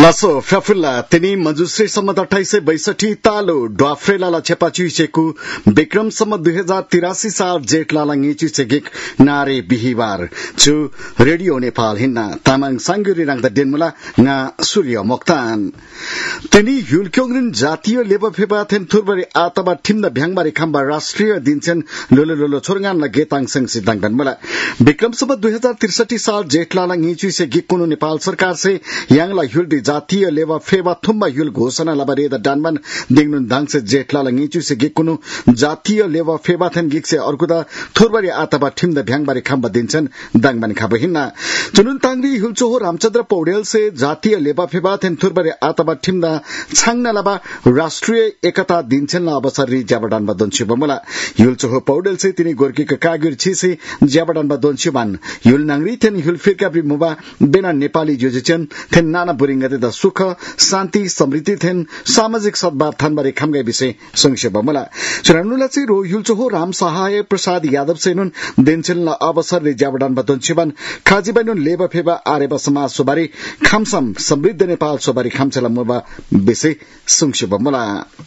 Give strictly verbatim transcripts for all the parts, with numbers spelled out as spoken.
लसो फ्याफुल्ला तिनी मजुश्री सम्मत अठाइस सय बैसठी तालो ड्वाफ्रेलाला छेपा चुइसेकु विक्रमसम्म दुई हजार तिरासी साल जेठ लाला चुइसेगिक नारे बिहिबार छु रेडियो नेपाल हिन्ना तामाङ सांगुरी राङ्दा डेनमुला nga सूर्य मोक्तान तिनी युलक्योङरिन जातीय लेबर फेबा थेन थुरबरी आतबा ठिम्दा भ्याङबारी खाम्बा राष्ट्रिय दिनछन लोलो लोलो छोरगान ल गेताङ संग सिद्धाङ डनमुला विक्रमसम्म दुई हजार त्रिसठी साल जेठ लाला चुइसेगिक कुनु नेपाल सरकार से यांगला युल जातीय लेवा फेवा थुम्बा युल घोषणा लबरे द डानमन दिङनुन दाङसे जेठला लङिचु से गेकुनु जातीय लेवा फेवा थन गिक्से अर्कुदा थुरबरी आतबा ठिम द भ्याङबारी खाम्बा दिन्छन् दाङबन खाबो हिन्ना चुनुन तांगरी हुलचोहो रामचन्द्र पौडेल से जातीय लेवा फेवा थन थुरबरी आतबा ठिम द छाङना लबा राष्ट्रिय एकता दिन्छन् ल अवसर रि ज्याबडान बदन्छि बमला हुलचोहो पौडेल से तिनी गोर्की का कागिर छिसे ज्याबडान बदन्छि बान हुल नांगरी थन हुल फिरकाब्री मुबा बेना नेपाली जोजिचन थन नाना बुरिङ द सुख शान्ति समृद्धि थेन सामाजिक सद्भाव थानबारे खामगाई विषय संक्षेप बमला चुनानुला चाहिँ रो युलचोहो राम सहाय प्रसाद यादव सेनुन देनचेन अवसर रे ज्याबडान बदन छिबन खाजिबानुन लेबा फेबा आरेबा समाज सोबारी खामसम समृद्ध नेपाल सोबारी खामचला मुबा विषय संक्षेप बमला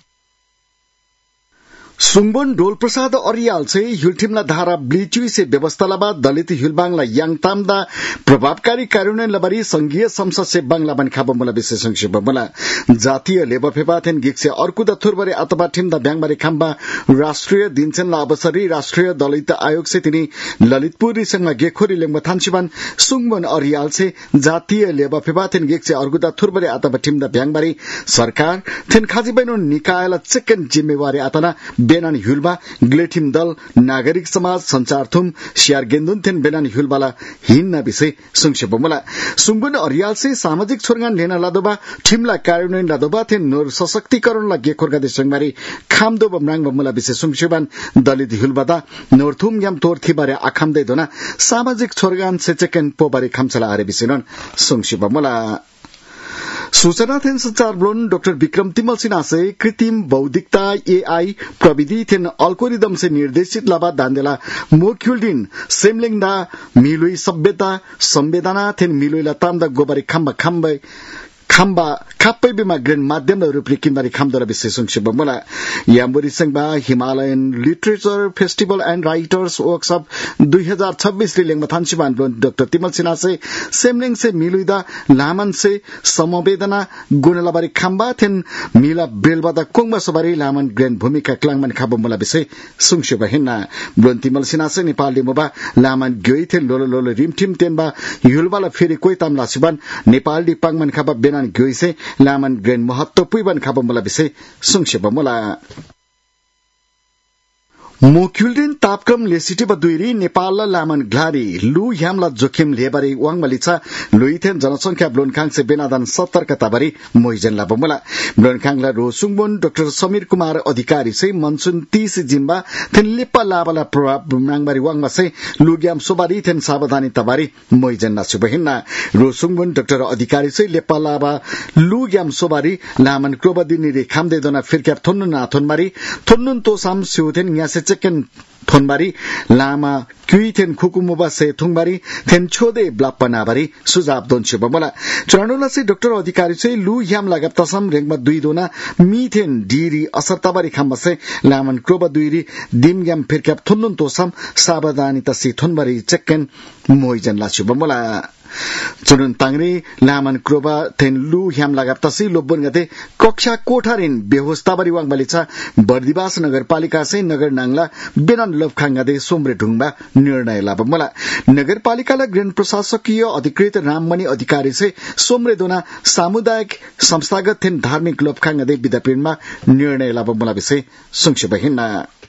सुङबन डोल प्रसाद अरियाल से युलठिमला धारा ब्लिचुई से व्यवस्था लबा दलित युलबाङला याङतामदा प्रभावकारी कार्यान्वयन लबारी संघीय संसद से बांग्ला बन खाबा मला विशेष संक्षेप मला जातीय लेबर फेबाथेन गिक्से अर्कु द थुरबरे अथवा ठिमदा ब्याङबारी खाम्बा राष्ट्रिय दिनचनला अवसरी राष्ट्रिय दलित आयोग से तिनी ललितपुरी संग गेखोरी लेङबा थान्सिबान सुङबन अरियाल से जातीय लेबर फेबाथेन गिक्से अर्कु द थुरबरे अथवा ठिमदा ब्याङबारी सरकार थेन खाजिबैनो निकायला चेकन जिम्मेवारी आतना बेनान हुलबा ग्लेटिम दल नागरिक समाज संचार थुम सियार गेन्दुन थेन बेनान हुलबाला हिन्ना विषय संक्षेप मला सुङबन अरियाल से सामाजिक छोरगान लेना लादोबा ठिमला कार्यान्वयन लादोबा थेन नोर सशक्तिकरण ला गेखोरगा देशंगमारी खामदो बमराङ बमला विषय संक्षेपन दलित हुलबादा नोरथुम याम तोर थिबारे आखामदे दोना सामाजिक छोरगान सेचेकन पोबारे खामचला आरे विषयन संक्षेप मला सूचना थेन संचार ब्लोन डॉक्टर विक्रम तिमल सिन्हा से कृत्रिम बौद्धिकता एआई प्रविधि थेन अल्गोरिदम से निर्देशित लाबा दान्देला मोक्युल्डिन सेमलिङदा मिलुई सभ्यता संवेदना थेन मिलुई लतामदा गोबरी खम्बा खम्बे खाम्बा खाप्पै बिमा ग्रेन माध्यम रूपले किनबारी खामदरा विषय संक्षेप मला याम्बोरी संघबा Himalayan literature festival and writers workshop दुई हजार छब्बीस रे लेङमा थान्सिबान डाक्टर तिमल सिन्हा से सेमलिङ से मिलुइदा लामन से समवेदना गुणलाबारी खाम्बा थेन मिला बेलबादा कोङबा सबारी लामन ग्रेन भूमिका क्लाङमन खाबो मला विषय संक्षेप हिन्ना ब्लोन तिमल सिन्हा से नेपाल लिमबा लामन गई थेन लोलो लोलो रिमठिम तेनबा युलबाला फेरि कोइ ताम लासिबान नेपाल दि पाङमन खाबा बेनान गइसे लामन ग्रेन महत्वपूर्ण खाबो मला विषय संक्षेप मला मोक्युल्डिन तापक्रम लेसिटी बदुइरी नेपाल लामन ग्लारी लु ह्यामला जोखिम लेबारी वाङमलिचा लुइथेन जनसंख्या ब्लोनखाङ से बेनादान सतर्कताबारी मोइजन लाबमला ब्लोनखाङला रोसुङबोन डाक्टर समीर कुमार अधिकारी से मनसुन तीस जिम्बा थेन लेपा लाबला प्रभाव नाङबारी वाङमा से लुग्याम सोबारी थेन सावधानी तबारी मोइजन नासुबहिन्ना रोसुङबोन डाक्टर अधिकारी से लेपा लाबा लुग्याम सोबारी लामन क्रोबदिनी रे खामदे दोना फिरक्याप थोन्नु नाथोनबारी थोन्नुन तोसाम सिउथेन यासे चेकन थोनबारी लामा क्युइथेन खुकुमुबा से थुङबारी थेन छोदे ब्लापनाबारी सुझाव दोन्छु बमला चरणोला से डाक्टर अधिकारी से लु याम लगाप्तासम रेङमा दुई दोना मिथेन डिरी असरताबारी खाम्बा से लामन क्रोबा दुईरी दिम याम फिरक्याप थुन्नुन तोसम सावधानीता से थोनबारी चेकन मोइजन लाछु बमला चुनुन तांगरी लामन क्रोबा थेन लु ह्याम लगाप्तासी लोबन गते कक्षा कोठारिन व्यवस्थाबारी वाङबलिचा बर्दिवास नगरपालिका से नगर नाङला बेनान लफखाङगादे सोमरे ढुङबा निर्णय लाबमला नगरपालिकाला ग्रेन प्रशासकीय अधिकृत राममणि अधिकारी से सोमरे दोना सामुदायिक संस्थागत थेन धार्मिक लफखाङगादे विद्यापीठमा निर्णय लाबमला विषय संक्षेप हिन्ना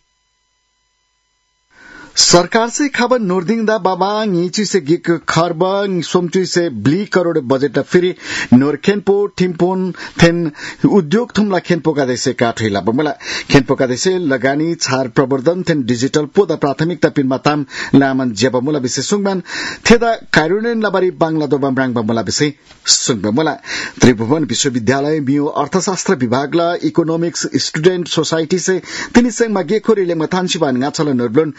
सरकार से खबर नोर्दिङदा बाबा ङिचु से गिक खर्ब सोमचु से ब्ली करोड़ बजेट फिरी नोर खेनपो टिम्पोन थेन उद्योग थुमला खेनपो का देशे काठैला बमला खेनपो का देशे लगानी छार प्रवर्धन थेन डिजिटल पोदा प्राथमिकता पिनमा ताम लामन जेबमुला विषय सुङबान थेदा कार्यान्वयन लाबारी बांग्ला दोबा ब्राङ बमला विषय सुङबमला त्रिभुवन विश्वविद्यालय मियो अर्थशास्त्र विभागला इकोनोमिक्स स्टुडेन्ट सोसाइटी से तिनी संगमा गेखोरी लेङमा थान्सिबान गाछला नोर्ब्लोन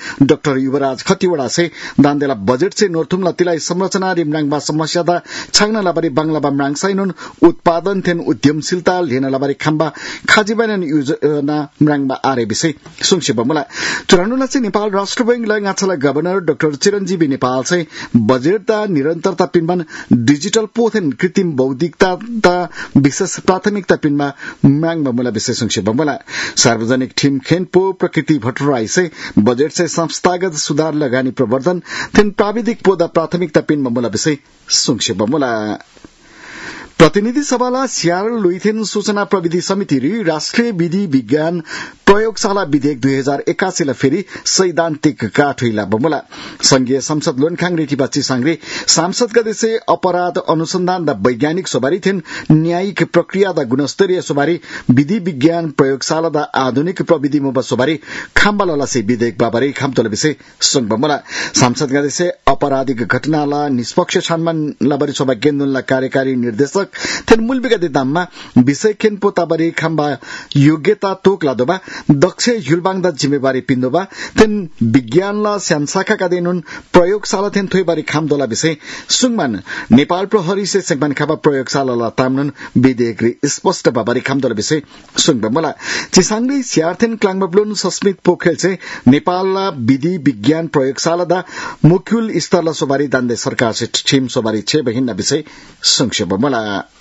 डाक्टर युवराज खतिवड़ा से दान्देला बजेट से नोर्थुमला तिलाई संरचना रिमराङबा समस्या दा छांगना लाबारी बांग्लाबा मराङ साइनुन उत्पादन थेन उद्यमशीलता लेना लाबारी खम्बा खाजिबानन योजना मराङबा आरे विषय सुंक्षेप मुला चुरानुला से नेपाल राष्ट्र बैंक ला गाछला गवर्नर डाक्टर चिरञ्जीवी नेपाल से बजेट दा निरन्तरता पिनबन डिजिटल पोथेन कृत्रिम बौद्धिकता दा विशेष प्राथमिकता पिनमा मराङबा मुला विषय सुंक्षेप मुला सार्वजनिक ठिम खेनपो प्रकृति भट्टराई से बजेट से संस्थागत सुधार लगानी प्रवर्धन थेन प्राविधिक पोदा प्राथमिकता पिनमा मुला विषय संक्षेप मुला प्रतिनिधि सभाला स्यार लुइथेन सूचना प्रविधि समिति री राष्ट्रिय विधि विज्ञान प्रयोगशाला विधेयक दुई हजार एकासी फेरि सैद्धान्तिक काठुइला बमुला संघीय संसद लोनखाङ रेटिबाची सांग्रे सांसद गदेसे अपराध अनुसंधान द वैज्ञानिक सोबारी थिन न्यायिक प्रक्रिया द गुणस्तरीय सोबारी विधि विज्ञान प्रयोगशाला द आधुनिक प्रविधि मोबा सोबारी खाम्बाला से विधेयक बाबारी खामतोला विषय संघ बमुला सांसद गदेसे अपराधिक घटनाला निष्पक्ष छानमान लबरी सोबा केन्द्रला कार्यकारी निर्देशक थेन मूलबिगत दाममा विषय खेन पोताबारी खाम्बा योग्यता तोकला दोबा दक्ष युलबाङदा जिम्मेवारी पिन्दोबा थेन विज्ञानला स्यानशाखा देनुन प्रयोगशाला थेन थोइबारी खामदोला विषय सुङमान नेपाल प्रहरी से सेगमान खाबा प्रयोगशाला तामनुन विधेयक स्पष्ट बाबारी खामदोला विषय सुङबा मला चिसाङले स्यार्थेन क्लाङबब्लोन सस्मित पोखरेल से नेपालला विधि विज्ञान प्रयोगशाला दा मुख्युल स्तरला सोबारी दान्दे सरकार से छिम सोबारी छे बहिन्ना विषय संक्षेप मला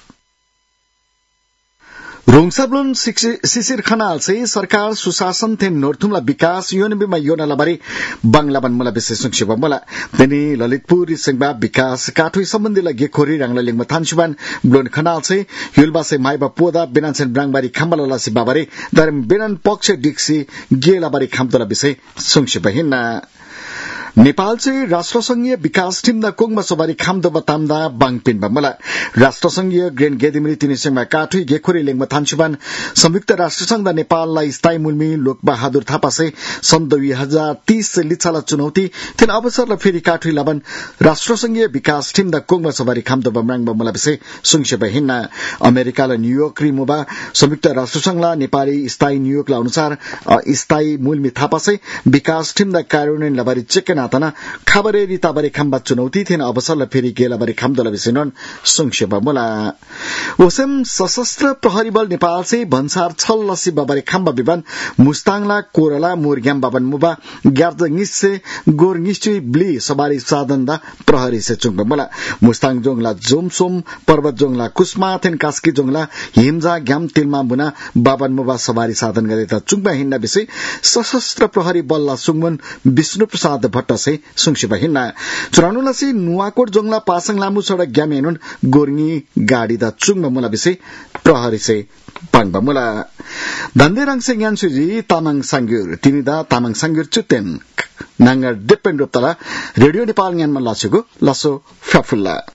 रोङसाब्लोन शिशिर खनाल से सरकार सुशासन थे नोर्थुमला विकास योनबिमा योनालाबारी बांग्लाबान मला विशेष संक्षेप मला तेनी ललितपुर सिंहबा विकास काठुई सम्बन्धी लगे खोरी रांगला लिंगमा थानसुबान ब्लोन खनाल से युलबा से माइबा पोदा बिनानसेन ब्राङबारी खाम्बाला से बाबारे दरम बिनान पक्ष डिक्सी गेलाबारी खामतोला विषय संक्षेप हिन्ना नेपाल से राष्ट्रसंघीय विकास टीम दा कोङमा सोबारी खामदो बतामदा बाङपिन बमला राष्ट्रसंघीय ग्रेन गेदिमिरी तिनिसेमा काठुई गेखोरी लेङमा थानसुबान संयुक्त राष्ट्रसंघ दा नेपाललाई स्थायी मुलमी लोकबहादुर थापा से सन् दुई हजार तीस से लिछाला चुनौती थिन अवसरलाई फेरि काठुई लाबन राष्ट्रसंघीय विकास टीम दा कोङमा सोबारी खामदो बमराङ बमला विषय सुङसेब हिन्ना अमेरिकाला न्यूयोर्क रिमोबा संयुक्त राष्ट्रसंघला नेपाली स्थायी न्यूयोर्कला अनुसार स्थायी मुलमी थापा से विकास टीम दा कार्यान्वयन लबारी चेकना तना खबरे रिताबरे खम्बा चुनौती थिएन अवसरलाई फेरि गेलाबरे खम्दोला विषयन संक्षेप मुला ओसेम सशस्त्र प्रहरी बल नेपाल से भन्सार छल लसी बाबरे खम्बा विमान मुस्ताङला कोरला मोरग्याम बाबन मुबा ग्यार्जंगिस से गोरगिस्चुई ब्ली सवारी साधन दा प्रहरी से चुङबा मुला मुस्ताङ जोङला जोमसोम पर्वत जोङला कुस्मा थेन कास्की जोङला हिमजा ग्याम तिलमा मुना बाबन मुबा सवारी साधन गरे त चुङबा हिन्ना विषय सशस्त्र प्रहरी बलला सुङमन विष्णु प्रसाद भट्ट से सुङसिब हिन्ना चुरानुलासी नुवाकोट जोङला पासङ लामु सडक ग्यामेनुन गोर्गी गाडी दा चुङमा मुला विषय प्रहरी से पाङबा मुला धन्देराङ से ज्ञानसुजी तामाङ सांग्युर तिनीदा तामाङ सांग्युर चुतेन नांगर डिपेन्ड रुपतला रेडियो नेपाल ज्ञानमा लासेको लसो फ्याफुल्ला